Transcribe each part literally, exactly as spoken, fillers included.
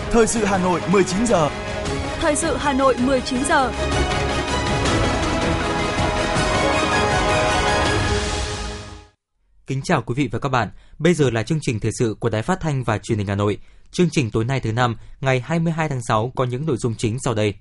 Thời sự Hà Nội mười chín giờ. Thời sự Hà Nội mười chín giờ. Kính chào quý vị và các bạn. Bây giờ là chương trình thời sự của Đài Phát thanh và Truyền hình Hà Nội. Chương trình tối nay thứ năm, ngày hai mươi hai tháng sáu có những nội dung chính sau đây.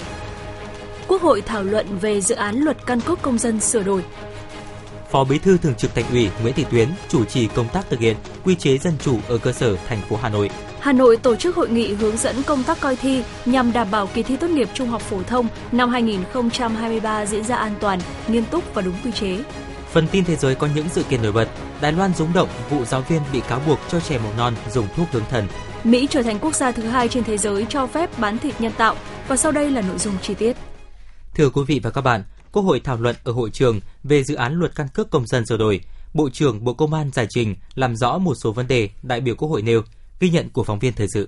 Quốc hội thảo luận về dự án luật căn cước công dân sửa đổi. Phó Bí thư Thường trực Thành ủy Nguyễn Thị Tuyến chủ trì công tác thực hiện quy chế dân chủ ở cơ sở thành phố Hà Nội. Hà Nội tổ chức hội nghị hướng dẫn công tác coi thi nhằm đảm bảo kỳ thi tốt nghiệp trung học phổ thông năm hai không hai ba diễn ra an toàn, nghiêm túc và đúng quy chế. Phần tin thế giới có những sự kiện nổi bật. Đài Loan rúng động vụ giáo viên bị cáo buộc cho trẻ mầm non dùng thuốc hướng thần. Mỹ trở thành quốc gia thứ hai trên thế giới cho phép bán thịt nhân tạo. Và sau đây là nội dung chi tiết. Thưa quý vị và các bạn, Quốc hội thảo luận ở hội trường về dự án luật căn cước công dân sửa đổi. Bộ trưởng Bộ Công an giải trình làm rõ một số vấn đề đại biểu Quốc hội nêu. Ghi nhận của phóng viên thời sự.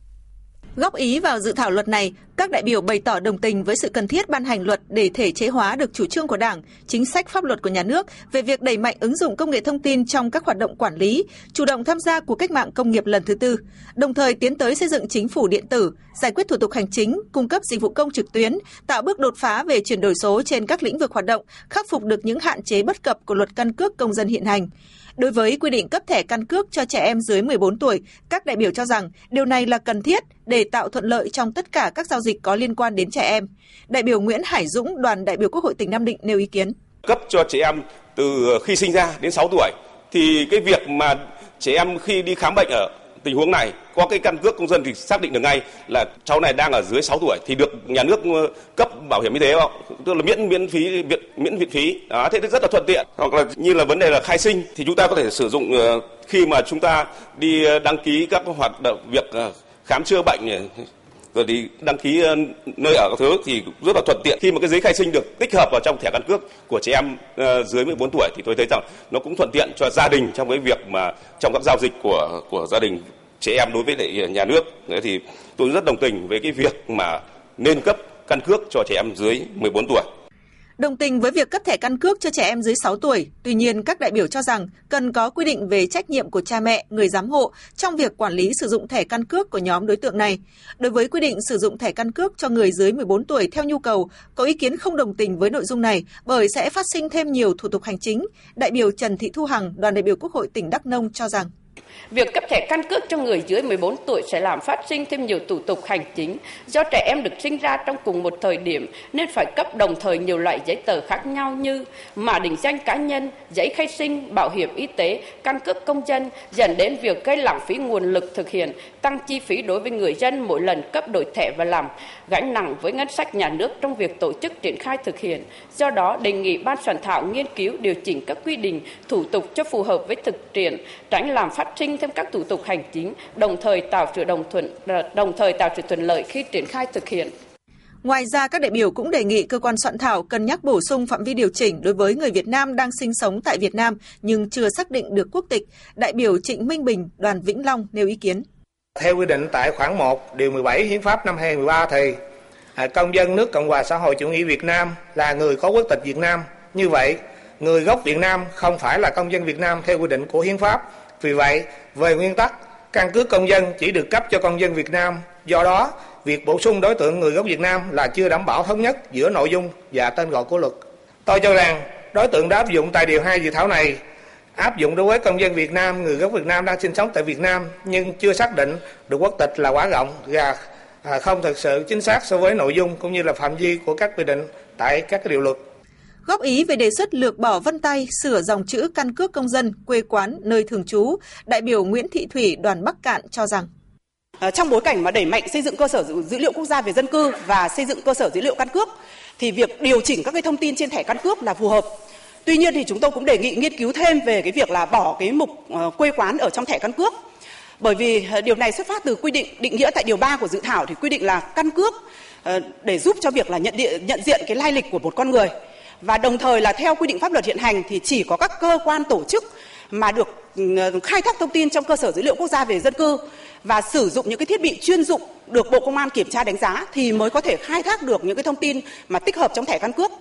Góp ý vào dự thảo luật này, các đại biểu bày tỏ đồng tình với sự cần thiết ban hành luật để thể chế hóa được chủ trương của Đảng, chính sách pháp luật của nhà nước về việc đẩy mạnh ứng dụng công nghệ thông tin trong các hoạt động quản lý, chủ động tham gia cuộc cách mạng công nghiệp lần thứ tư, đồng thời tiến tới xây dựng chính phủ điện tử, giải quyết thủ tục hành chính, cung cấp dịch vụ công trực tuyến, tạo bước đột phá về chuyển đổi số trên các lĩnh vực hoạt động, khắc phục được những hạn chế bất cập của luật căn cước công dân hiện hành. Đối với quy định cấp thẻ căn cước cho trẻ em dưới mười bốn tuổi, các đại biểu cho rằng điều này là cần thiết để tạo thuận lợi trong tất cả các giao dịch có liên quan đến trẻ em. Đại biểu Nguyễn Hải Dũng, đoàn đại biểu Quốc hội tỉnh Nam Định nêu ý kiến. Cấp cho trẻ em từ khi sinh ra đến sáu tuổi thì cái việc mà trẻ em khi đi khám bệnh ở tình huống này có cái căn cước công dân thì xác định được ngay là cháu này đang ở dưới sáu tuổi thì được nhà nước cấp bảo hiểm y tế không? Tức là miễn miễn phí miễn viện phí. Đó, thế rất là thuận tiện. Hoặc là như là vấn đề là khai sinh thì chúng ta có thể sử dụng khi mà chúng ta đi đăng ký các hoạt động việc khám chữa bệnh rồi đi đăng ký nơi ở các thứ thì rất là thuận tiện. Khi mà cái giấy khai sinh được tích hợp vào trong thẻ căn cước của trẻ em dưới mười bốn tuổi thì tôi thấy rằng nó cũng thuận tiện cho gia đình trong cái việc mà trong các giao dịch của của gia đình trẻ em đối với lại nhà nước. Thế thì tôi rất đồng tình với cái việc mà nên cấp căn cước cho trẻ em dưới mười bốn tuổi. Đồng tình với việc cấp thẻ căn cước cho trẻ em dưới sáu tuổi, tuy nhiên các đại biểu cho rằng cần có quy định về trách nhiệm của cha mẹ, người giám hộ trong việc quản lý sử dụng thẻ căn cước của nhóm đối tượng này. Đối với quy định sử dụng thẻ căn cước cho người dưới mười bốn tuổi theo nhu cầu, có ý kiến không đồng tình với nội dung này bởi sẽ phát sinh thêm nhiều thủ tục hành chính. Đại biểu Trần Thị Thu Hằng, đoàn đại biểu Quốc hội tỉnh Đắk Nông cho rằng việc cấp thẻ căn cước cho người dưới mười bốn tuổi sẽ làm phát sinh thêm nhiều thủ tục hành chính do trẻ em được sinh ra trong cùng một thời điểm nên phải cấp đồng thời nhiều loại giấy tờ khác nhau như mã định danh cá nhân, giấy khai sinh, bảo hiểm y tế, căn cước công dân, dẫn đến việc gây lãng phí nguồn lực thực hiện, tăng chi phí đối với người dân mỗi lần cấp đổi thẻ và làm gánh nặng với ngân sách nhà nước trong việc tổ chức triển khai thực hiện. Do đó, đề nghị ban soạn thảo nghiên cứu điều chỉnh các quy định thủ tục cho phù hợp với thực tiễn, tránh làm phát sinh thêm các thủ tục hành chính, đồng thời tạo sự đồng thuận, đồng thời tạo sự thuận lợi khi triển khai thực hiện. Ngoài ra, các đại biểu cũng đề nghị cơ quan soạn thảo cân nhắc bổ sung phạm vi điều chỉnh đối với người Việt Nam đang sinh sống tại Việt Nam nhưng chưa xác định được quốc tịch. Đại biểu Trịnh Minh Bình, đoàn Vĩnh Long nêu ý kiến. Theo quy định tại khoản một, điều mười bảy Hiến pháp năm hai không một ba thì công dân nước Cộng hòa xã hội chủ nghĩa Việt Nam là người có quốc tịch Việt Nam. Như vậy, người gốc Việt Nam không phải là công dân Việt Nam theo quy định của Hiến pháp. Vì vậy, về nguyên tắc, căn cước công dân chỉ được cấp cho công dân Việt Nam. Do đó, việc bổ sung đối tượng người gốc Việt Nam là chưa đảm bảo thống nhất giữa nội dung và tên gọi của luật. Tôi cho rằng, đối tượng đã áp dụng tại điều hai dự thảo này áp dụng đối với công dân Việt Nam, người gốc Việt Nam đang sinh sống tại Việt Nam nhưng chưa xác định được quốc tịch là quá rộng và không thực sự chính xác so với nội dung cũng như là phạm vi của các quy định tại các điều luật. Góp ý về đề xuất lược bỏ vân tay, sửa dòng chữ căn cước công dân, quê quán, nơi thường trú, đại biểu Nguyễn Thị Thủy, đoàn Bắc Cạn cho rằng trong bối cảnh mà đẩy mạnh xây dựng cơ sở dữ liệu quốc gia về dân cư và xây dựng cơ sở dữ liệu căn cước thì việc điều chỉnh các cái thông tin trên thẻ căn cước là phù hợp. Tuy nhiên thì chúng tôi cũng đề nghị nghiên cứu thêm về cái việc là bỏ cái mục uh, quê quán ở trong thẻ căn cước. Bởi vì uh, điều này xuất phát từ quy định định nghĩa tại điều ba của dự thảo thì quy định là căn cước uh, để giúp cho việc là nhận địa, nhận diện cái lai lịch của một con người. Và đồng thời là theo quy định pháp luật hiện hành thì chỉ có các cơ quan tổ chức mà được uh, khai thác thông tin trong cơ sở dữ liệu quốc gia về dân cư và sử dụng những cái thiết bị chuyên dụng được Bộ Công an kiểm tra đánh giá thì mới có thể khai thác được những cái thông tin mà tích hợp trong thẻ căn cước.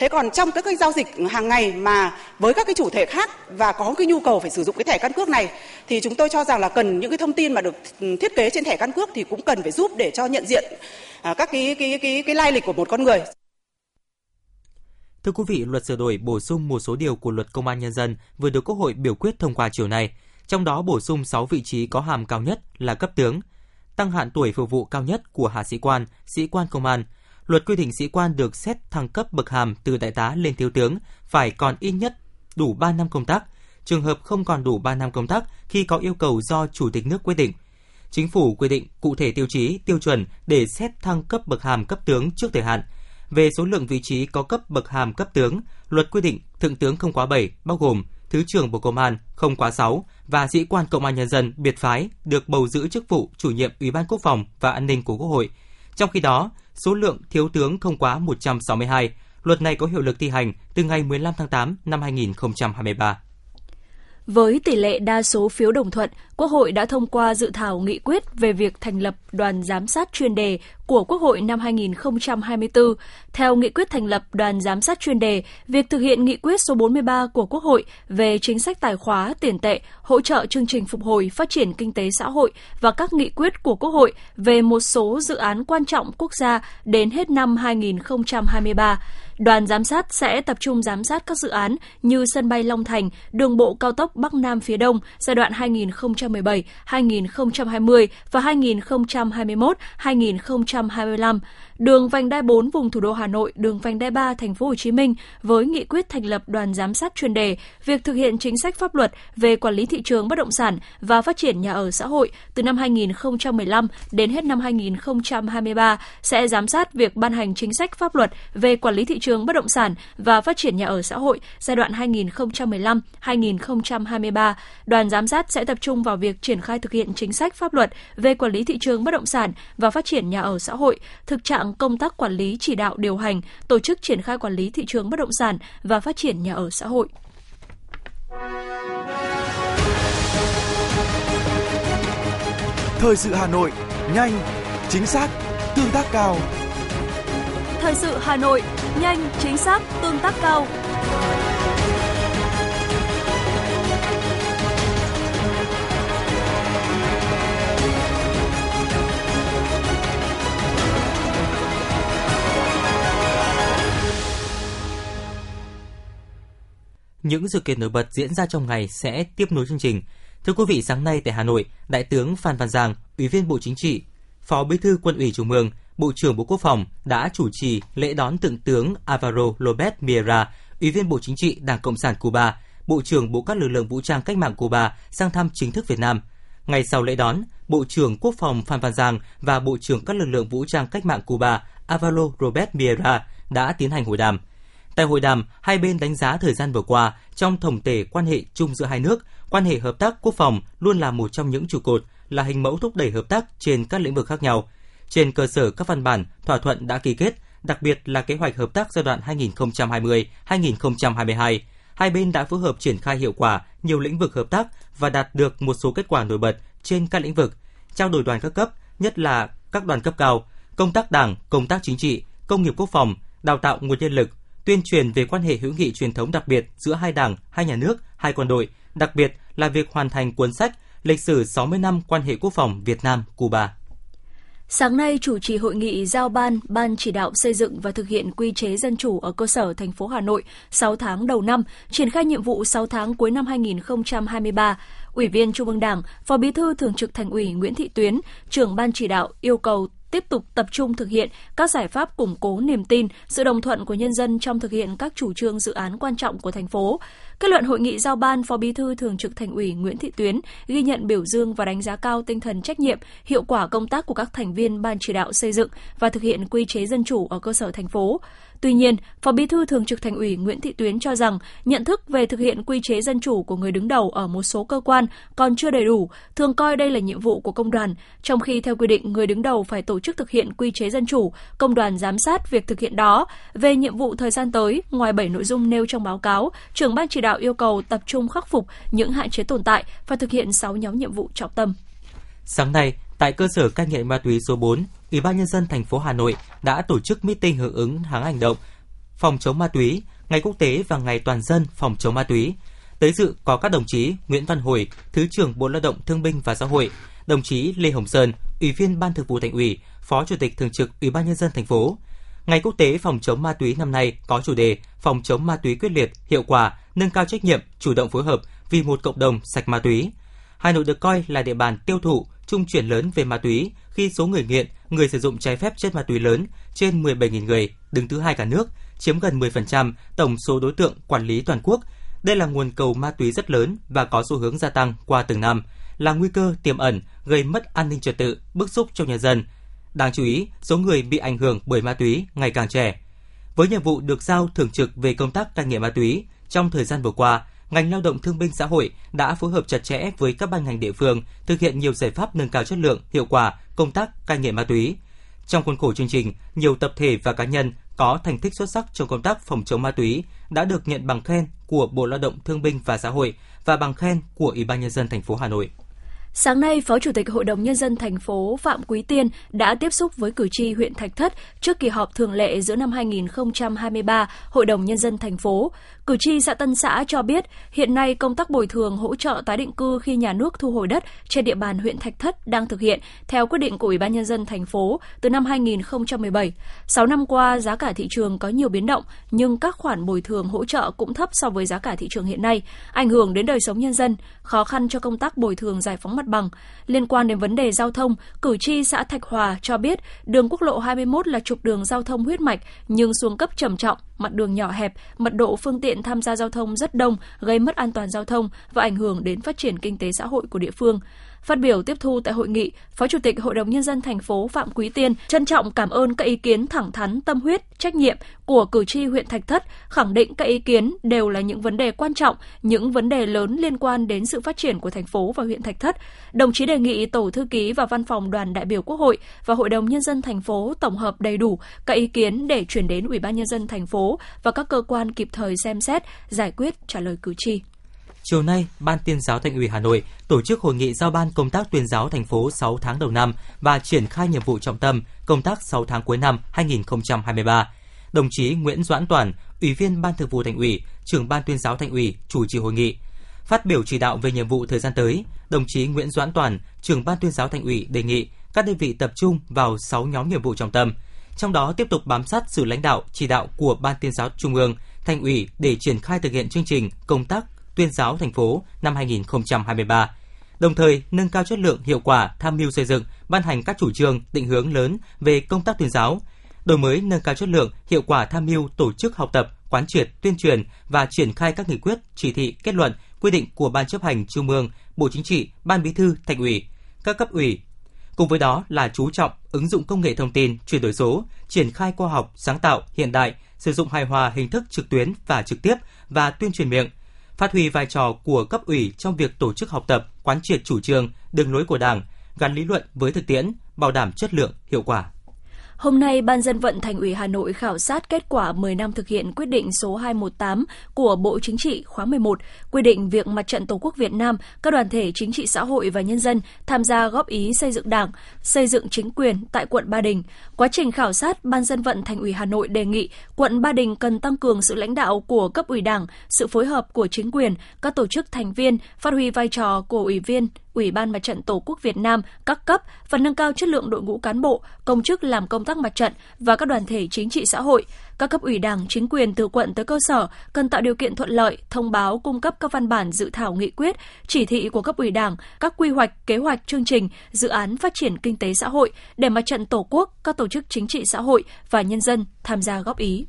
Thế còn trong các cái giao dịch hàng ngày mà với các cái chủ thể khác và có cái nhu cầu phải sử dụng cái thẻ căn cước này thì chúng tôi cho rằng là cần những cái thông tin mà được thiết kế trên thẻ căn cước thì cũng cần phải giúp để cho nhận diện các cái cái cái cái lai lịch của một con người. Thưa quý vị, luật sửa đổi bổ sung một số điều của Luật Công an Nhân dân vừa được Quốc hội biểu quyết thông qua chiều nay. Trong đó bổ sung sáu vị trí có hàm cao nhất là cấp tướng, tăng hạn tuổi phục vụ cao nhất của hạ sĩ quan, sĩ quan công an. Luật quy định sĩ quan được xét thăng cấp bậc hàm từ đại tá lên thiếu tướng phải còn ít nhất đủ ba năm công tác. Trường hợp không còn đủ ba năm công tác khi có yêu cầu do Chủ tịch nước quyết định. Chính phủ quy định cụ thể tiêu chí, tiêu chuẩn để xét thăng cấp bậc hàm cấp tướng trước thời hạn. Về số lượng vị trí có cấp bậc hàm cấp tướng, luật quy định thượng tướng không quá bảy, bao gồm Thứ trưởng Bộ Công an không quá sáu và sĩ quan Công an Nhân dân biệt phái được bầu giữ chức vụ chủ nhiệm Ủy ban Quốc phòng và An ninh của Quốc hội. Trong khi đó, số lượng thiếu tướng không quá một trăm sáu mươi hai. Luật này có hiệu lực thi hành từ ngày mười lăm tháng tám năm hai nghìn không trăm hai mươi ba. Với tỷ lệ đa số phiếu đồng thuận, Quốc hội đã thông qua dự thảo nghị quyết về việc thành lập đoàn giám sát chuyên đề của Quốc hội năm hai nghìn không trăm hai mươi tư. Theo nghị quyết thành lập đoàn giám sát chuyên đề, việc thực hiện nghị quyết số bốn mươi ba của Quốc hội về chính sách tài khóa, tiền tệ, hỗ trợ chương trình phục hồi, phát triển kinh tế xã hội và các nghị quyết của Quốc hội về một số dự án quan trọng quốc gia đến hết năm hai nghìn không trăm hai mươi ba. Đoàn giám sát sẽ tập trung giám sát các dự án như sân bay Long Thành, đường bộ cao tốc Bắc Nam phía Đông giai đoạn hai nghìn không trăm mười bảy đến hai nghìn không trăm hai mươi và hai nghìn không trăm hai mươi mốt đến hai nghìn không trăm hai mươi lăm, đường vành đai bốn vùng thủ đô Hà Nội, đường vành đai ba thành phố Hồ Chí Minh với nghị quyết thành lập đoàn giám sát chuyên đề, việc thực hiện chính sách pháp luật về quản lý thị trường bất động sản và phát triển nhà ở xã hội từ năm hai nghìn không trăm mười lăm đến hết năm hai nghìn không trăm hai mươi ba sẽ giám sát việc ban hành chính sách pháp luật về quản lý thị trường bất động sản và phát triển nhà ở xã hội giai đoạn hai nghìn không trăm mười lăm đến hai nghìn không trăm hai mươi ba. Đoàn giám sát sẽ tập trung vào việc triển khai thực hiện chính sách pháp luật về quản lý thị trường bất động sản và phát triển nhà ở xã hội, thực trạng công tác quản lý, chỉ đạo, điều hành, tổ chức triển khai quản lý thị trường bất động sản và phát triển nhà ở xã hội. Thời sự Hà Nội, nhanh, chính xác, tương tác cao. Thời sự Hà Nội, nhanh, chính xác, tương tác cao. Những sự kiện nổi bật diễn ra trong ngày sẽ tiếp nối chương trình. Thưa quý vị, sáng nay tại Hà Nội, Đại tướng Phan Văn Giang, Ủy viên Bộ Chính trị, Phó Bí thư Quân ủy Trung ương, Bộ trưởng Bộ Quốc phòng đã chủ trì lễ đón Thượng tướng Álvaro López Miera, Ủy viên Bộ Chính trị Đảng Cộng sản Cuba, Bộ trưởng Bộ các lực lượng vũ trang cách mạng Cuba sang thăm chính thức Việt Nam. Ngay sau lễ đón, Bộ trưởng Quốc phòng Phan Văn Giang và Bộ trưởng các lực lượng vũ trang cách mạng Cuba Álvaro López Miera đã tiến hành hội đàm. Tại hội đàm, hai bên đánh giá thời gian vừa qua trong tổng thể quan hệ chung giữa hai nước, quan hệ hợp tác quốc phòng luôn là một trong những trụ cột, là hình mẫu thúc đẩy hợp tác trên các lĩnh vực khác nhau. Trên cơ sở các văn bản, thỏa thuận đã ký kết, đặc biệt là kế hoạch hợp tác giai đoạn hai nghìn không trăm hai mươi đến hai nghìn không trăm hai mươi hai, hai bên đã phối hợp triển khai hiệu quả nhiều lĩnh vực hợp tác và đạt được một số kết quả nổi bật trên các lĩnh vực: trao đổi đoàn các cấp, nhất là các đoàn cấp cao, công tác đảng, công tác chính trị, công nghiệp quốc phòng, đào tạo nguồn nhân lực, tuyên truyền về quan hệ hữu nghị truyền thống đặc biệt giữa hai đảng, hai nhà nước, hai quân đội, đặc biệt là việc hoàn thành cuốn sách Lịch sử sáu mươi năm quan hệ quốc phòng Việt Nam-Cuba. Sáng nay, chủ trì hội nghị giao ban Ban chỉ đạo xây dựng và thực hiện quy chế dân chủ ở cơ sở thành phố Hà Nội sáu tháng đầu năm, triển khai nhiệm vụ sáu tháng cuối năm hai nghìn không trăm hai mươi ba. Ủy viên Trung ương Đảng, Phó Bí thư Thường trực Thành ủy Nguyễn Thị Tuyến, trưởng Ban chỉ đạo yêu cầu tiếp tục tập trung thực hiện các giải pháp củng cố niềm tin, sự đồng thuận của nhân dân trong thực hiện các chủ trương dự án quan trọng của thành phố. Kết luận hội nghị giao ban, Phó Bí thư Thường trực Thành ủy Nguyễn Thị Tuyến ghi nhận, biểu dương và đánh giá cao tinh thần trách nhiệm, hiệu quả công tác của các thành viên Ban chỉ đạo xây dựng và thực hiện quy chế dân chủ ở cơ sở thành phố. Tuy nhiên, Phó Bí thư Thường trực Thành ủy Nguyễn Thị Tuyến cho rằng nhận thức về thực hiện quy chế dân chủ của người đứng đầu ở một số cơ quan còn chưa đầy đủ, thường coi đây là nhiệm vụ của công đoàn, trong khi theo quy định người đứng đầu phải tổ chức thực hiện quy chế dân chủ, công đoàn giám sát việc thực hiện đó. Về nhiệm vụ thời gian tới, ngoài bảy nội dung nêu trong báo cáo, trưởng Ban chỉ đạo yêu cầu tập trung khắc phục những hạn chế tồn tại và thực hiện sáu nhóm nhiệm vụ trọng tâm. Sáng nay, tại cơ sở cai nghiện ma túy số bốn, Ủy ban nhân dân thành phố Hà Nội đã tổ chức meeting hưởng ứng tháng hành động phòng chống ma túy, Ngày Quốc tế và Ngày Toàn dân phòng chống ma túy. Tới dự có các đồng chí Nguyễn Văn Hồi, Thứ trưởng Bộ Lao động Thương binh và Xã hội, đồng chí Lê Hồng Sơn, Ủy viên Ban Thường vụ Thành ủy, Phó Chủ tịch Thường trực Ủy ban Nhân dân thành phố. Ngày Quốc tế phòng chống ma túy năm nay có chủ đề phòng chống ma túy quyết liệt, hiệu quả, nâng cao trách nhiệm, chủ động phối hợp vì một cộng đồng sạch ma túy. Hà Nội được coi là địa bàn tiêu thụ, trung chuyển lớn về ma túy khi số người nghiện, người sử dụng trái phép chất ma túy lớn trên mười bảy nghìn người, đứng thứ hai cả nước, chiếm gần mười phần trăm tổng số đối tượng quản lý toàn quốc. Đây là nguồn cầu ma túy rất lớn và có xu hướng gia tăng qua từng năm, là nguy cơ tiềm ẩn gây mất an ninh trật tự, bức xúc trong nhân dân. Đáng chú ý, số người bị ảnh hưởng bởi ma túy ngày càng trẻ. Với nhiệm vụ được giao thường trực về công tác cai nghiện ma túy, trong thời gian vừa qua, ngành Lao động Thương binh Xã hội đã phối hợp chặt chẽ với các ban ngành địa phương thực hiện nhiều giải pháp nâng cao chất lượng, hiệu quả công tác cai nghiện ma túy. Trong khuôn khổ chương trình, nhiều tập thể và cá nhân có thành tích xuất sắc trong công tác phòng chống ma túy đã được nhận bằng khen của Bộ Lao động Thương binh và Xã hội và bằng khen của Ủy ban Nhân dân thành phố Hà Nội. Sáng nay, Phó Chủ tịch Hội đồng Nhân dân thành phố Phạm Quý Tiên đã tiếp xúc với cử tri huyện Thạch Thất trước kỳ họp thường lệ giữa năm hai nghìn không trăm hai mươi ba Hội đồng Nhân dân thành phố. Cử tri xã Tân Xã cho biết, hiện nay công tác bồi thường hỗ trợ tái định cư khi nhà nước thu hồi đất trên địa bàn huyện Thạch Thất đang thực hiện theo quyết định của Ủy ban Nhân dân thành phố từ năm hai nghìn không trăm mười bảy. Sáu năm qua, giá cả thị trường có nhiều biến động, nhưng các khoản bồi thường hỗ trợ cũng thấp so với giá cả thị trường hiện nay, ảnh hưởng đến đời sống nhân dân, khó khăn cho công tác bồi thường giải phóng mặt bằng. Liên quan đến vấn đề giao thông, cử tri xã Thạch Hòa cho biết đường quốc lộ hai mươi mốt là trục đường giao thông huyết mạch nhưng xuống cấp trầm trọng, mặt đường nhỏ hẹp, mật độ phương tiện tham gia giao thông rất đông, gây mất an toàn giao thông và ảnh hưởng đến phát triển kinh tế xã hội của địa phương. Phát biểu tiếp thu tại hội nghị, Phó Chủ tịch Hội đồng Nhân dân thành phố Phạm Quý Tiên trân trọng cảm ơn các ý kiến thẳng thắn, tâm huyết, trách nhiệm của cử tri huyện Thạch Thất, khẳng định các ý kiến đều là những vấn đề quan trọng, những vấn đề lớn liên quan đến sự phát triển của thành phố và huyện Thạch Thất. Đồng chí đề nghị Tổ thư ký và Văn phòng Đoàn đại biểu Quốc hội và Hội đồng Nhân dân thành phố tổng hợp đầy đủ các ý kiến để chuyển đến Ủy ban Nhân dân thành phố và các cơ quan kịp thời xem xét, giải quyết, trả lời cử tri. Chiều nay, Ban Tuyên giáo Thành ủy Hà Nội tổ chức hội nghị giao ban công tác tuyên giáo thành phố sáu tháng đầu năm và triển khai nhiệm vụ trọng tâm công tác sáu tháng cuối năm hai nghìn không trăm hai mươi ba. Đồng chí Nguyễn Doãn Toản, Ủy viên Ban Thường vụ Thành ủy, Trưởng Ban Tuyên giáo Thành ủy chủ trì hội nghị. Phát biểu chỉ đạo về nhiệm vụ thời gian tới, đồng chí Nguyễn Doãn Toản, Trưởng Ban Tuyên giáo Thành ủy đề nghị các đơn vị tập trung vào sáu nhóm nhiệm vụ trọng tâm, trong đó tiếp tục bám sát sự lãnh đạo, chỉ đạo của Ban Tuyên giáo Trung ương, Thành ủy để triển khai thực hiện chương trình công tác tuyên giáo thành phố năm hai nghìn không trăm hai mươi ba. Đồng thời, nâng cao chất lượng, hiệu quả, tham mưu xây dựng, ban hành các chủ trương, định hướng lớn về công tác tuyên giáo, đổi mới nâng cao chất lượng, hiệu quả tham mưu tổ chức học tập, quán triệt, tuyên truyền và triển khai các nghị quyết, chỉ thị, kết luận, quy định của Ban Chấp hành Trung ương, Bộ Chính trị, Ban Bí thư, Thành ủy, các cấp ủy. Cùng với đó là chú trọng ứng dụng công nghệ thông tin, chuyển đổi số, triển khai khoa học, sáng tạo, hiện đại, sử dụng hài hòa hình thức trực tuyến và trực tiếp và tuyên truyền miệng. Phát huy vai trò của cấp ủy trong việc tổ chức học tập, quán triệt chủ trương, đường lối của Đảng, gắn lý luận với thực tiễn, bảo đảm chất lượng, hiệu quả. Hôm nay, Ban Dân vận Thành ủy Hà Nội khảo sát kết quả mười năm thực hiện quyết định số hai trăm mười tám của Bộ Chính trị khóa mười một, quy định việc Mặt trận Tổ quốc Việt Nam, các đoàn thể chính trị xã hội và nhân dân tham gia góp ý xây dựng Đảng, xây dựng chính quyền tại quận Ba Đình. Quá trình khảo sát, Ban Dân vận Thành ủy Hà Nội đề nghị quận Ba Đình cần tăng cường sự lãnh đạo của cấp ủy Đảng, sự phối hợp của chính quyền, các tổ chức thành viên, phát huy vai trò của ủy viên, Ủy ban Mặt trận Tổ quốc Việt Nam các cấp và nâng cao chất lượng đội ngũ cán bộ, công chức làm công tác mặt trận và các đoàn thể chính trị xã hội. Các cấp ủy Đảng, chính quyền từ quận tới cơ sở cần tạo điều kiện thuận lợi, thông báo cung cấp các văn bản dự thảo nghị quyết, chỉ thị của cấp ủy Đảng, các quy hoạch, kế hoạch, chương trình, dự án phát triển kinh tế xã hội để Mặt trận Tổ quốc, các tổ chức chính trị xã hội và nhân dân tham gia góp ý.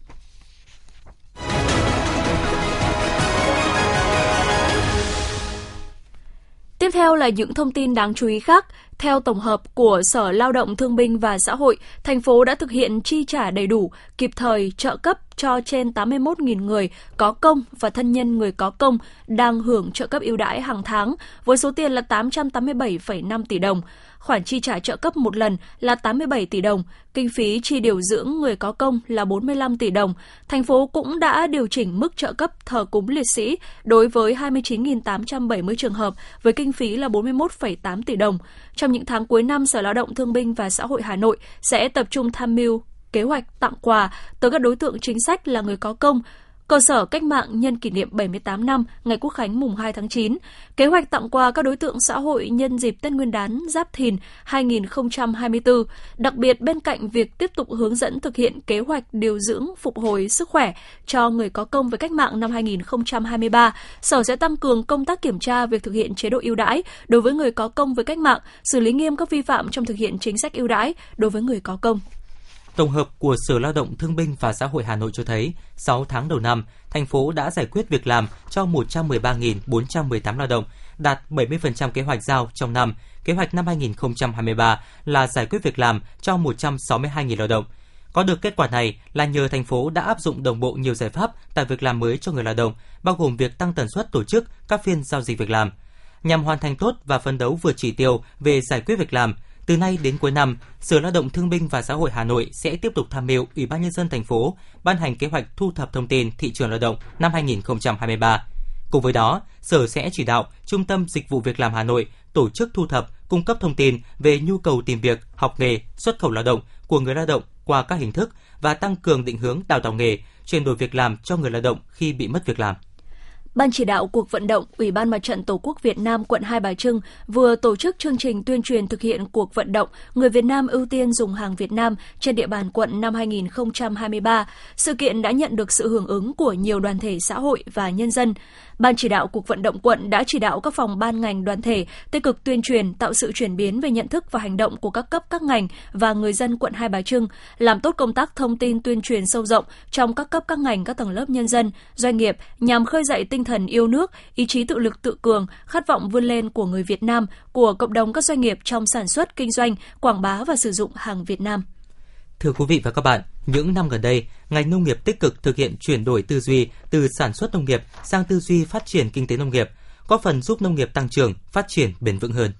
Tiếp theo là những thông tin đáng chú ý khác. Theo tổng hợp của Sở Lao động Thương binh và Xã hội, thành phố đã thực hiện chi trả đầy đủ, kịp thời trợ cấp cho trên tám mươi mốt nghìn người có công và thân nhân người có công đang hưởng trợ cấp ưu đãi hàng tháng với số tiền là tám trăm tám mươi bảy phẩy năm tỷ đồng. Khoản chi trả trợ cấp một lần là tám mươi bảy tỷ đồng, kinh phí chi điều dưỡng người có công là bốn mươi lăm tỷ đồng. Thành phố cũng đã điều chỉnh mức trợ cấp thờ cúng liệt sĩ đối với hai mươi chín nghìn tám trăm bảy mươi trường hợp với kinh phí là bốn mươi mốt phẩy tám tỷ đồng. Trong những tháng cuối năm, Sở Lao động Thương binh và Xã hội Hà Nội sẽ tập trung tham mưu kế hoạch tặng quà tới các đối tượng chính sách là người có công, cơ sở cách mạng nhân kỷ niệm bảy mươi tám năm ngày Quốc khánh mùng hai tháng chín, kế hoạch tặng quà các đối tượng xã hội nhân dịp Tết Nguyên đán Giáp Thìn hai nghìn không trăm hai mươi tư. Đặc biệt, bên cạnh việc tiếp tục hướng dẫn thực hiện kế hoạch điều dưỡng phục hồi sức khỏe cho người có công với cách mạng năm hai nghìn không trăm hai mươi ba, Sở sẽ tăng cường công tác kiểm tra việc thực hiện chế độ ưu đãi đối với người có công với cách mạng, xử lý nghiêm các vi phạm trong thực hiện chính sách ưu đãi đối với người có công. Tổng hợp của Sở Lao động Thương binh và Xã hội Hà Nội cho thấy, sáu tháng đầu năm, thành phố đã giải quyết việc làm cho một trăm mười ba nghìn bốn trăm mười tám lao động, đạt bảy mươi phần trăm kế hoạch giao trong năm. Kế hoạch năm hai nghìn không trăm hai mươi ba là giải quyết việc làm cho một trăm sáu mươi hai nghìn lao động. Có được kết quả này là nhờ thành phố đã áp dụng đồng bộ nhiều giải pháp tạo việc làm mới cho người lao động, bao gồm việc tăng tần suất tổ chức các phiên giao dịch việc làm. Nhằm hoàn thành tốt và phấn đấu vượt chỉ tiêu về giải quyết việc làm, từ nay đến cuối năm, Sở Lao động Thương binh và Xã hội Hà Nội sẽ tiếp tục tham mưu Ủy ban Nhân dân thành phố ban hành kế hoạch thu thập thông tin thị trường lao động năm hai nghìn không trăm hai mươi ba. Cùng với đó, Sở sẽ chỉ đạo Trung tâm Dịch vụ Việc làm Hà Nội tổ chức thu thập, cung cấp thông tin về nhu cầu tìm việc, học nghề, xuất khẩu lao động của người lao động qua các hình thức và tăng cường định hướng đào tạo nghề, chuyển đổi việc làm cho người lao động khi bị mất việc làm. Ban chỉ đạo cuộc vận động Ủy ban Mặt trận Tổ quốc Việt Nam quận Hai Bà Trưng vừa tổ chức chương trình tuyên truyền thực hiện cuộc vận động Người Việt Nam ưu tiên dùng hàng Việt Nam trên địa bàn quận năm hai nghìn không trăm hai mươi ba. Sự kiện đã nhận được sự hưởng ứng của nhiều đoàn thể xã hội và nhân dân. Ban chỉ đạo cuộc vận động quận đã chỉ đạo các phòng ban ngành đoàn thể tích cực tuyên truyền, tạo sự chuyển biến về nhận thức và hành động của các cấp các ngành và người dân quận Hai Bà Trưng, làm tốt công tác thông tin tuyên truyền sâu rộng trong các cấp các ngành, các tầng lớp nhân dân, doanh nghiệp nhằm khơi dậy tinh thần yêu nước, ý chí tự lực tự cường, khát vọng vươn lên của người Việt Nam, của cộng đồng các doanh nghiệp trong sản xuất, kinh doanh, quảng bá và sử dụng hàng Việt Nam. Thưa quý vị và các bạn, những năm gần đây, ngành nông nghiệp tích cực thực hiện chuyển đổi tư duy từ sản xuất nông nghiệp sang tư duy phát triển kinh tế nông nghiệp, góp phần giúp nông nghiệp tăng trưởng, phát triển bền vững hơn.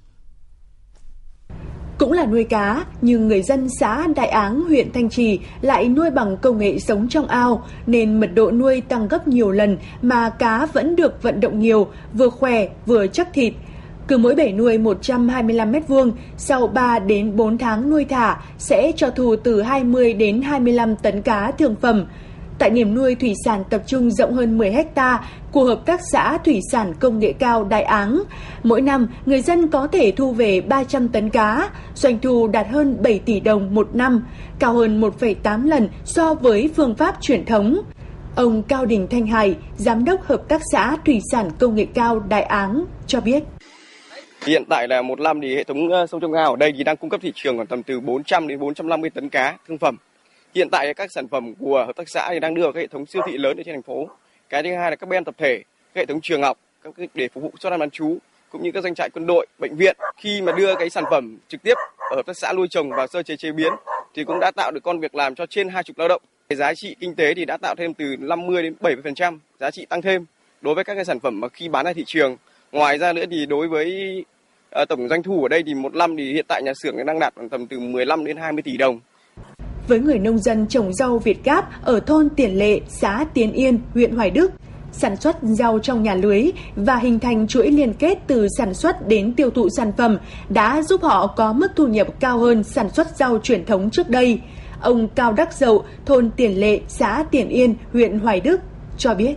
Cũng là nuôi cá, nhưng người dân xã Đại Áng, huyện Thanh Trì lại nuôi bằng công nghệ sống trong ao, nên mật độ nuôi tăng gấp nhiều lần mà cá vẫn được vận động nhiều, vừa khỏe vừa chắc thịt. Cứ mỗi bể nuôi một trăm hai mươi lăm mét vuông, sau ba đến bốn tháng nuôi thả sẽ cho thu từ hai mươi đến hai mươi lăm tấn cá thương phẩm. Tại điểm nuôi thủy sản tập trung rộng hơn mười héc ta của Hợp tác xã Thủy sản Công nghệ cao Đại Áng, mỗi năm người dân có thể thu về ba trăm tấn cá, doanh thu đạt hơn bảy tỷ đồng một năm, cao hơn một phẩy tám lần so với phương pháp truyền thống. Ông Cao Đình Thanh Hải, Giám đốc Hợp tác xã Thủy sản Công nghệ cao Đại Áng cho biết. Hiện tại là một năm thì hệ thống sông trong ao ở đây thì đang cung cấp thị trường khoảng tầm từ bốn trăm đến bốn trăm năm mươi tấn cá thương phẩm. Hiện tại các sản phẩm của hợp tác xã thì đang đưa vào các hệ thống siêu thị lớn ở trên thành phố. Cái thứ hai là các bên tập thể, các hệ thống trường học các để phục vụ cho ăn bán trú, cũng như các doanh trại quân đội, bệnh viện. Khi mà đưa cái sản phẩm trực tiếp ở hợp tác xã nuôi trồng và sơ chế chế biến thì cũng đã tạo được công việc làm cho trên hai mươi lao động. Giá trị kinh tế thì đã tạo thêm từ năm mươi đến bảy mươi phần trăm giá trị tăng thêm đối với các cái sản phẩm mà khi bán ra thị trường. Ngoài ra nữa thì đối với uh, tổng doanh thu ở đây thì một năm thì hiện tại nhà xưởng đang đạt khoảng tầm từ mười lăm đến hai mươi tỷ đồng. Với người nông dân trồng rau Việt Gáp ở thôn Tiền Lệ, xã Tiến Yên, huyện Hoài Đức, sản xuất rau trong nhà lưới và hình thành chuỗi liên kết từ sản xuất đến tiêu thụ sản phẩm đã giúp họ có mức thu nhập cao hơn sản xuất rau truyền thống trước đây. Ông Cao Đắc Dậu, thôn Tiền Lệ, xã Tiền Yên, huyện Hoài Đức cho biết.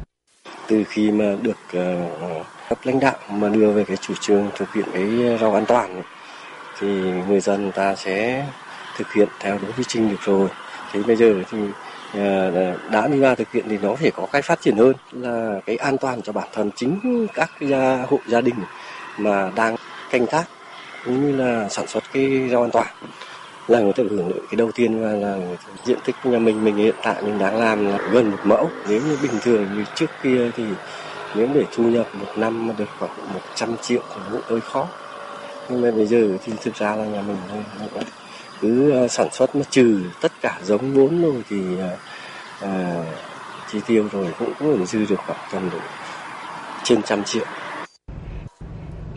Từ khi mà được uh, cấp lãnh đạo mà đưa về cái chủ trương thực hiện cái rau an toàn thì người dân ta sẽ thực hiện theo đúng quy trình được rồi. Thế bây giờ thì đã đi vào thực hiện thì nó phải có cái phát triển hơn là cái an toàn cho bản thân chính các gia, hộ gia đình mà đang canh tác cũng như là sản xuất cái rau an toàn là người ta hưởng lợi cái đầu tiên. Và là diện tích nhà mình mình hiện tại mình đang làm là gần một mẫu. Nếu như bình thường như trước kia thì nếu để thu nhập một năm mà được khoảng một trăm triệu thì cũng hơi khó, nhưng mà bây giờ thì thực ra là nhà mình cứ sản xuất mà trừ tất cả giống vốn rồi thì à, chi tiêu rồi cũng cũng dư được khoảng tầm trên trăm triệu.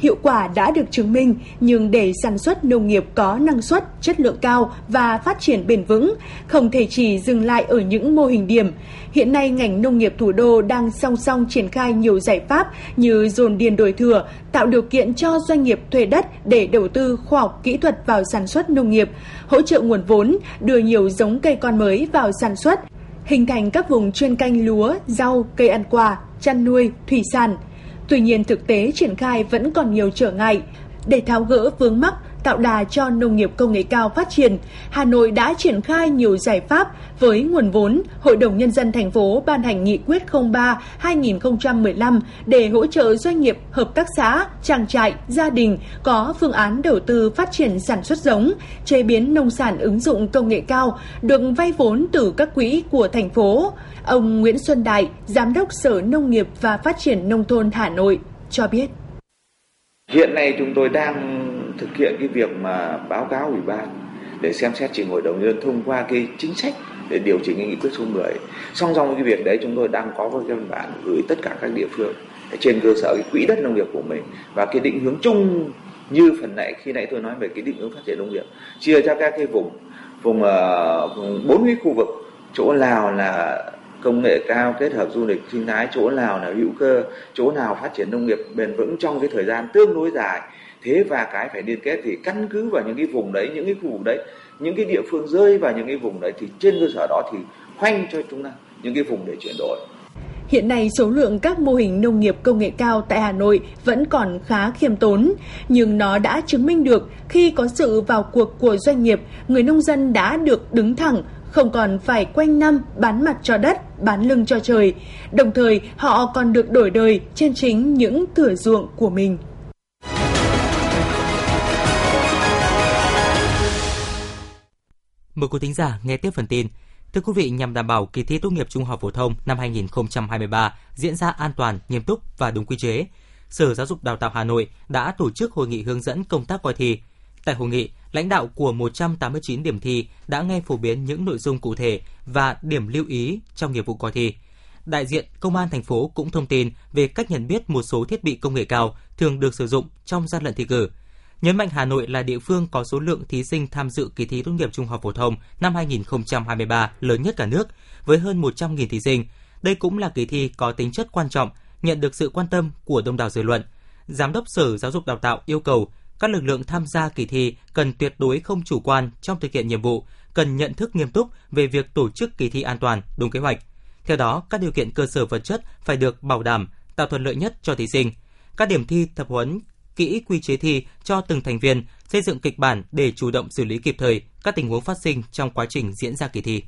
hiệu quả đã được chứng minh, nhưng để sản xuất nông nghiệp có năng suất, chất lượng cao và phát triển bền vững, không thể chỉ dừng lại ở những mô hình điểm. Hiện nay, ngành nông nghiệp thủ đô đang song song triển khai nhiều giải pháp như dồn điền đổi thửa, tạo điều kiện cho doanh nghiệp thuê đất để đầu tư khoa học kỹ thuật vào sản xuất nông nghiệp, hỗ trợ nguồn vốn, đưa nhiều giống cây con mới vào sản xuất, hình thành các vùng chuyên canh lúa, rau, cây ăn quả, chăn nuôi, thủy sản. Tuy nhiên, thực tế triển khai vẫn còn nhiều trở ngại. Để tháo gỡ vướng mắc, tạo đà cho nông nghiệp công nghệ cao phát triển, Hà Nội đã triển khai nhiều giải pháp. Với nguồn vốn, Hội đồng Nhân dân thành phố ban hành nghị quyết không ba trên hai nghìn không trăm mười lăm để hỗ trợ doanh nghiệp, hợp tác xã, trang trại, gia đình có phương án đầu tư phát triển sản xuất giống, chế biến nông sản ứng dụng công nghệ cao, được vay vốn từ các quỹ của thành phố. Ông Nguyễn Xuân Đại, Giám đốc Sở Nông nghiệp và Phát triển Nông thôn Hà Nội, cho biết. Hiện nay chúng tôi đang thực hiện cái việc mà báo cáo ủy ban để xem xét trình Hội đồng Nhân dân thông qua cái chính sách để điều chỉnh cái nghị quyết số mười. Song song với cái việc đấy, chúng tôi đang có cái văn bản gửi tất cả các địa phương trên cơ sở cái quỹ đất nông nghiệp của mình và cái định hướng chung như phần nãy khi nãy tôi nói về cái định hướng phát triển nông nghiệp, chia ra các cái vùng vùng uh, bốn cái khu vực, chỗ nào là công nghệ cao kết hợp du lịch sinh thái, chỗ nào là hữu cơ, chỗ nào phát triển nông nghiệp bền vững trong cái thời gian tương đối dài. Thế và cái phải liên kết thì căn cứ vào những cái vùng đấy, những cái khu vực đấy, những cái địa phương rơi vào những cái vùng đấy thì trên cơ sở đó thì khoanh cho chúng ta những cái vùng để chuyển đổi. Hiện nay, số lượng các mô hình nông nghiệp công nghệ cao tại Hà Nội vẫn còn khá khiêm tốn, nhưng nó đã chứng minh được khi có sự vào cuộc của doanh nghiệp, người nông dân đã được đứng thẳng, không còn phải quanh năm bán mặt cho đất, bán lưng cho trời. Đồng thời, họ còn được đổi đời trên chính những thửa ruộng của mình. Mời quý thính giả nghe tiếp phần tin. Thưa quý vị, nhằm đảm bảo kỳ thi tốt nghiệp trung học phổ thông năm hai nghìn không trăm hai mươi ba diễn ra an toàn, nghiêm túc và đúng quy chế, Sở Giáo dục Đào tạo Hà Nội đã tổ chức hội nghị hướng dẫn công tác coi thi. Tại hội nghị, lãnh đạo của một trăm tám mươi chín điểm thi đã nghe phổ biến những nội dung cụ thể và điểm lưu ý trong nghiệp vụ coi thi. Đại diện Công an thành phố cũng thông tin về cách nhận biết một số thiết bị công nghệ cao thường được sử dụng trong gian lận thi cử. Nhấn mạnh Hà Nội là địa phương có số lượng thí sinh tham dự kỳ thi tốt nghiệp trung học phổ thông năm hai nghìn không trăm hai mươi ba lớn nhất cả nước, với hơn một trăm nghìn thí sinh. Đây cũng là kỳ thi có tính chất quan trọng, nhận được sự quan tâm của đông đảo dư luận. Giám đốc Sở Giáo dục Đào tạo yêu cầu các lực lượng tham gia kỳ thi cần tuyệt đối không chủ quan trong thực hiện nhiệm vụ, cần nhận thức nghiêm túc về việc tổ chức kỳ thi an toàn, đúng kế hoạch. Theo đó, các điều kiện cơ sở vật chất phải được bảo đảm, tạo thuận lợi nhất cho thí sinh. Các điểm thi tập huấn kỹ quy chế thi cho từng thành viên, xây dựng kịch bản để chủ động xử lý kịp thời các tình huống phát sinh trong quá trình diễn ra kỳ thi.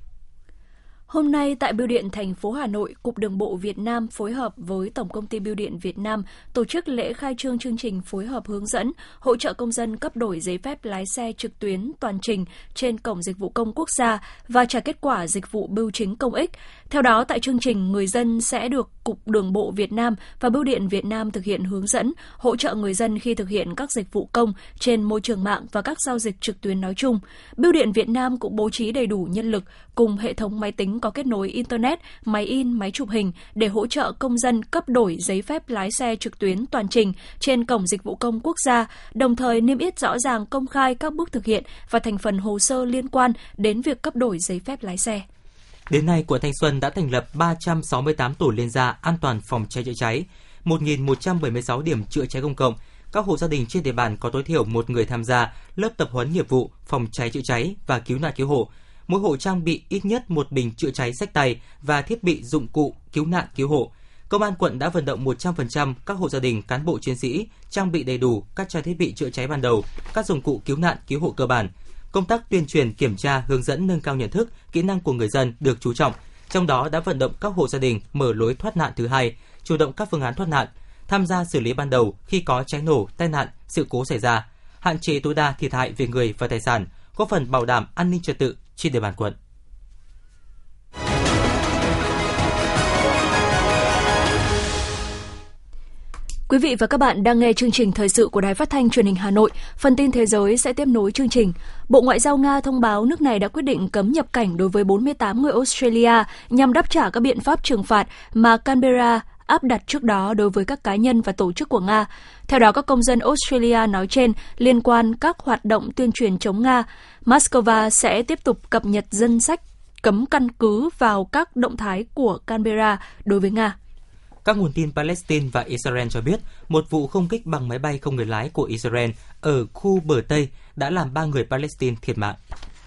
Hôm nay tại Bưu điện thành phố Hà Nội, Cục Đường bộ Việt Nam phối hợp với Tổng công ty Bưu điện Việt Nam tổ chức lễ khai trương chương trình phối hợp hướng dẫn hỗ trợ công dân cấp đổi giấy phép lái xe trực tuyến toàn trình trên Cổng Dịch vụ Công Quốc gia và trả kết quả dịch vụ bưu chính công ích. Theo đó, tại chương trình, người dân sẽ được Cục Đường bộ Việt Nam và Bưu điện Việt Nam thực hiện hướng dẫn, hỗ trợ người dân khi thực hiện các dịch vụ công trên môi trường mạng và các giao dịch trực tuyến nói chung. Bưu điện Việt Nam cũng bố trí đầy đủ nhân lực cùng hệ thống máy tính có kết nối Internet, máy in, máy chụp hình để hỗ trợ công dân cấp đổi giấy phép lái xe trực tuyến toàn trình trên Cổng Dịch vụ Công Quốc gia, đồng thời niêm yết rõ ràng công khai các bước thực hiện và thành phần hồ sơ liên quan đến việc cấp đổi giấy phép lái xe. Đến nay, quận Thanh Xuân đã thành lập ba trăm sáu mươi tám tổ liên gia an toàn phòng cháy chữa cháy, một nghìn một trăm bảy mươi sáu điểm chữa cháy công cộng. Các hộ gia đình trên địa bàn có tối thiểu một người tham gia lớp tập huấn nghiệp vụ phòng cháy chữa cháy và cứu nạn cứu hộ. Mỗi hộ trang bị ít nhất một bình chữa cháy xách tay và thiết bị dụng cụ cứu nạn cứu hộ. Công an quận đã vận động một trăm phần trăm các hộ gia đình, cán bộ chiến sĩ trang bị đầy đủ các trang thiết bị chữa cháy ban đầu, các dụng cụ cứu nạn cứu hộ cơ bản. Công tác tuyên truyền, kiểm tra, hướng dẫn nâng cao nhận thức, kỹ năng của người dân được chú trọng. Trong đó đã vận động các hộ gia đình mở lối thoát nạn thứ hai, chủ động các phương án thoát nạn, tham gia xử lý ban đầu khi có cháy nổ, tai nạn, sự cố xảy ra, hạn chế tối đa thiệt hại về người và tài sản, góp phần bảo đảm an ninh trật tự trên địa bàn quận. Quý vị và các bạn đang nghe chương trình thời sự của Đài Phát thanh Truyền hình Hà Nội. Phần tin thế giới sẽ tiếp nối chương trình. Bộ Ngoại giao Nga thông báo nước này đã quyết định cấm nhập cảnh đối với bốn mươi tám người Australia nhằm đáp trả các biện pháp trừng phạt mà Canberra áp đặt trước đó đối với các cá nhân và tổ chức của Nga. Theo đó, các công dân Australia nói trên liên quan các hoạt động tuyên truyền chống Nga. Moscow sẽ tiếp tục cập nhật danh sách cấm căn cứ vào các động thái của Canberra đối với Nga. Các nguồn tin Palestine và Israel cho biết một vụ không kích bằng máy bay không người lái của Israel ở khu bờ Tây đã làm ba người Palestine thiệt mạng.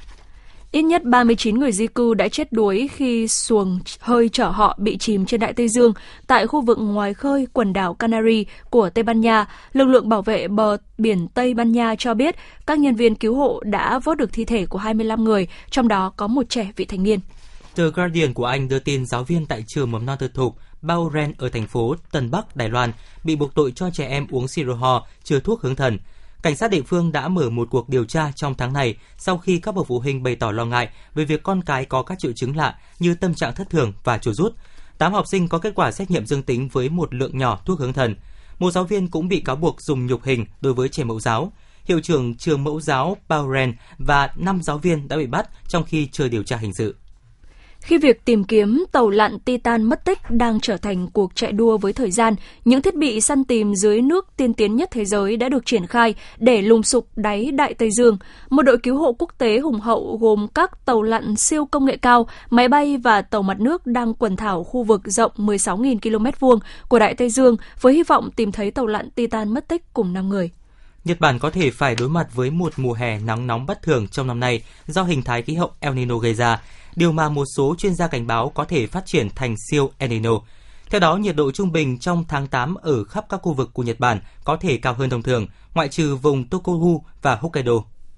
Ít nhất ba mươi chín người di cư đã chết đuối khi xuồng hơi chở họ bị chìm trên Đại Tây Dương tại khu vực ngoài khơi quần đảo Canary của Tây Ban Nha. Lực lượng bảo vệ bờ biển Tây Ban Nha cho biết các nhân viên cứu hộ đã vớt được thi thể của hai mươi lăm người, trong đó có một trẻ vị thành niên. The Guardian của Anh đưa tin giáo viên tại trường mầm non tư thục Bauren ở thành phố Tân Bắc, Đài Loan bị buộc tội cho trẻ em uống siro ho chứa thuốc hướng thần. Cảnh sát địa phương đã mở một cuộc điều tra trong tháng này sau khi các bậc phụ huynh bày tỏ lo ngại về việc con cái có các triệu chứng lạ như tâm trạng thất thường và chuột rút. Tám học sinh có kết quả xét nghiệm dương tính với một lượng nhỏ thuốc hướng thần. Một giáo viên cũng bị cáo buộc dùng nhục hình đối với trẻ mẫu giáo. Hiệu trưởng trường mẫu giáo Bauren và năm giáo viên đã bị bắt trong khi chờ điều tra hình sự. Khi việc tìm kiếm tàu lặn Titan mất tích đang trở thành cuộc chạy đua với thời gian, những thiết bị săn tìm dưới nước tiên tiến nhất thế giới đã được triển khai để lùng sục đáy Đại Tây Dương. Một đội cứu hộ quốc tế hùng hậu gồm các tàu lặn siêu công nghệ cao, máy bay và tàu mặt nước đang quần thảo khu vực rộng mười sáu nghìn ki lô mét vuông của Đại Tây Dương với hy vọng tìm thấy tàu lặn Titan mất tích cùng năm người. Nhật Bản có thể phải đối mặt với một mùa hè nắng nóng bất thường trong năm nay do hình thái khí hậu El Nino gây ra, điều mà một số chuyên gia cảnh báo có thể phát triển thành siêu El Nino. Theo đó, nhiệt độ trung bình trong tháng tám ở khắp các khu vực của Nhật Bản có thể cao hơn thông thường, ngoại trừ vùng Tohoku và Hokkaido.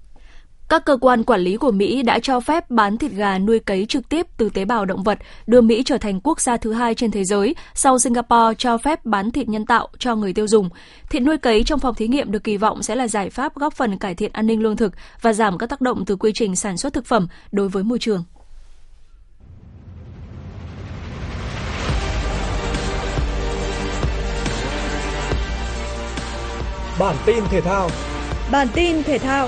Các cơ quan quản lý của Mỹ đã cho phép bán thịt gà nuôi cấy trực tiếp từ tế bào động vật, đưa Mỹ trở thành quốc gia thứ hai trên thế giới sau Singapore cho phép bán thịt nhân tạo cho người tiêu dùng. Thịt nuôi cấy trong phòng thí nghiệm được kỳ vọng sẽ là giải pháp góp phần cải thiện an ninh lương thực và giảm các tác động từ quy trình sản xuất thực phẩm đối với môi trường. Bản tin thể thao. Bản tin thể thao.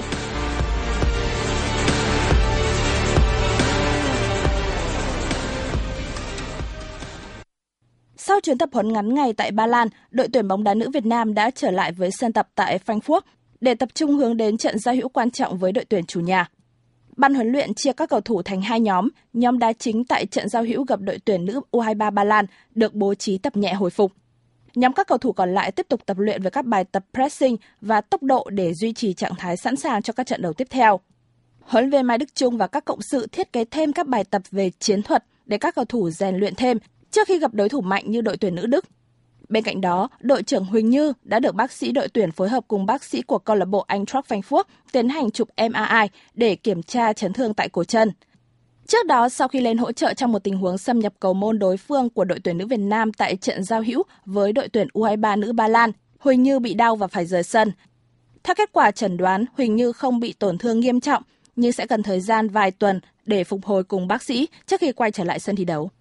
Sau chuyến tập huấn ngắn ngày tại Ba Lan, đội tuyển bóng đá nữ Việt Nam đã trở lại với sân tập tại Frankfurt để tập trung hướng đến trận giao hữu quan trọng với đội tuyển chủ nhà. Ban huấn luyện chia các cầu thủ thành hai nhóm, nhóm đá chính tại trận giao hữu gặp đội tuyển nữ u hai ba Ba Lan được bố trí tập nhẹ hồi phục. Nhóm các cầu thủ còn lại tiếp tục tập luyện với các bài tập pressing và tốc độ để duy trì trạng thái sẵn sàng cho các trận đấu tiếp theo. Huấn luyện viên Mai Đức Chung và các cộng sự thiết kế thêm các bài tập về chiến thuật để các cầu thủ rèn luyện thêm trước khi gặp đối thủ mạnh như đội tuyển nữ Đức. Bên cạnh đó, đội trưởng Huỳnh Như đã được bác sĩ đội tuyển phối hợp cùng bác sĩ của câu lạc bộ Eintracht Frankfurt tiến hành chụp em rờ i để kiểm tra chấn thương tại cổ chân. Trước đó, sau khi lên hỗ trợ trong một tình huống xâm nhập cầu môn đối phương của đội tuyển nữ Việt Nam tại trận giao hữu với đội tuyển u hai ba nữ Ba Lan, Huỳnh Như bị đau và phải rời sân. Theo kết quả chẩn đoán, Huỳnh Như không bị tổn thương nghiêm trọng, nhưng sẽ cần thời gian vài tuần để phục hồi cùng bác sĩ trước khi quay trở lại sân thi đấu.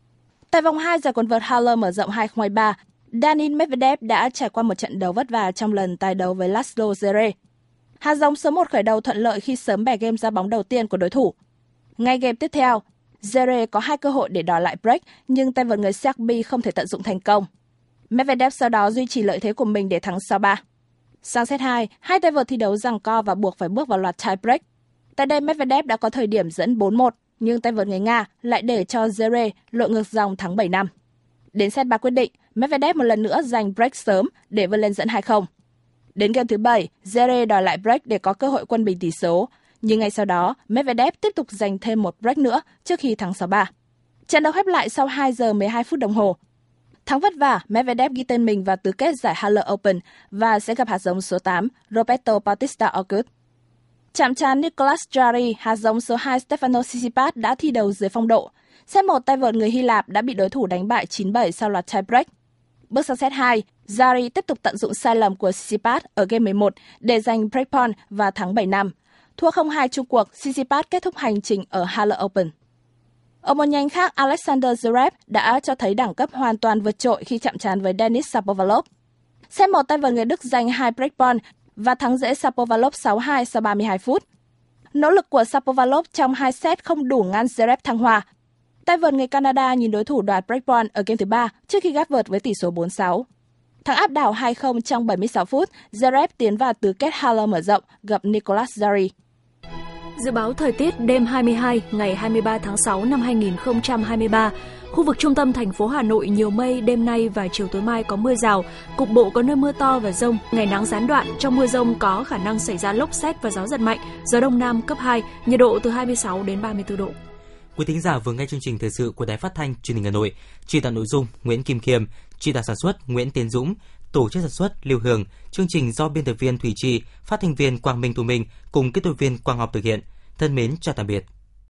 Tại vòng hai giải quần vợt Halle mở rộng hai không hai ba, Daniil Medvedev đã trải qua một trận đấu vất vả trong lần tái đấu với Laslo Djere. Hạt giống số một khởi đầu thuận lợi khi sớm bẻ game ra bóng đầu tiên của đối thủ. Ngay game tiếp theo, Djere có hai cơ hội để đòi lại break, nhưng tay vợt người Serbia không thể tận dụng thành công. Medvedev sau đó duy trì lợi thế của mình để thắng sáu ba. Sang set hai, hai tay vợt thi đấu giằng co và buộc phải bước vào loạt tie break. Tại đây Medvedev đã có thời điểm dẫn bốn một, nhưng tay vợt người Nga lại để cho Djere lội ngược dòng thắng bảy năm. Đến set ba quyết định, Medvedev một lần nữa giành break sớm để vươn lên dẫn hai không. Đến game thứ bảy, Djere đòi lại break để có cơ hội quân bình tỷ số, nhưng ngay sau đó, Medvedev tiếp tục giành thêm một break nữa trước khi thắng sáu ba. Trận đấu khép lại sau hai giờ mười hai phút đồng hồ. Thắng vất vả, Medvedev ghi tên mình vào tứ kết giải Halle Open và sẽ gặp hạt giống số tám, Roberto Bautista Agut. Chạm trán Nicolas Jarry, hạt giống số hai Stefanos Tsitsipas đã thi đấu dưới phong độ. Set một, tay vợt người Hy Lạp đã bị đối thủ đánh bại chín bảy sau loạt tie break. Bước sang set hai, Jarry tiếp tục tận dụng sai lầm của Tsitsipas ở game mười một để giành break point và thắng bảy năm. Thua không hai chung cuộc, Tsitsipas kết thúc hành trình ở Halle Open. Ở một nhánh khác, Alexander Zverev đã cho thấy đẳng cấp hoàn toàn vượt trội khi chạm trán với Denis Shapovalov. Set một, tay vợt người Đức giành hai break point và thắng dễ Shapovalov sáu hai sau ba mươi hai phút. Nỗ lực của Shapovalov trong hai set không đủ ngăn Zverev thăng hoa. Tay vợt người Canada nhìn đối thủ đoạt break point ở game thứ ba trước khi gác vợt với tỷ số bốn sáu. Thắng áp đảo hai không trong bảy mươi sáu phút, Zverev tiến vào tứ kết Halle mở rộng gặp Nicolas Jarry. Dự báo thời tiết đêm hai mươi hai ngày hai mươi ba tháng sáu năm hai nghìn không trăm hai mươi ba. Khu vực trung tâm thành phố Hà Nội nhiều mây, đêm nay và chiều tối mai có mưa rào, cục bộ có nơi mưa to và dông, ngày nắng gián đoạn, trong mưa dông có khả năng xảy ra lốc sét và gió giật mạnh, gió đông nam cấp hai, nhiệt độ từ hai mươi sáu đến ba mươi tư độ. Quý thính giả vừa nghe chương trình thời sự của Đài Phát thanh Truyền hình Hà Nội, chỉ đạo nội dung Nguyễn Kim Khiêm, chỉ đạo sản xuất Nguyễn Tiến Dũng, tổ chức sản xuất Lưu Hương, chương trình do biên tập viên Thủy Chi, phát thanh viên Quang Minh Thu Minh cùng kỹ thuật viên Quang Ngọc thực hiện. Thân mến chào tạm biệt.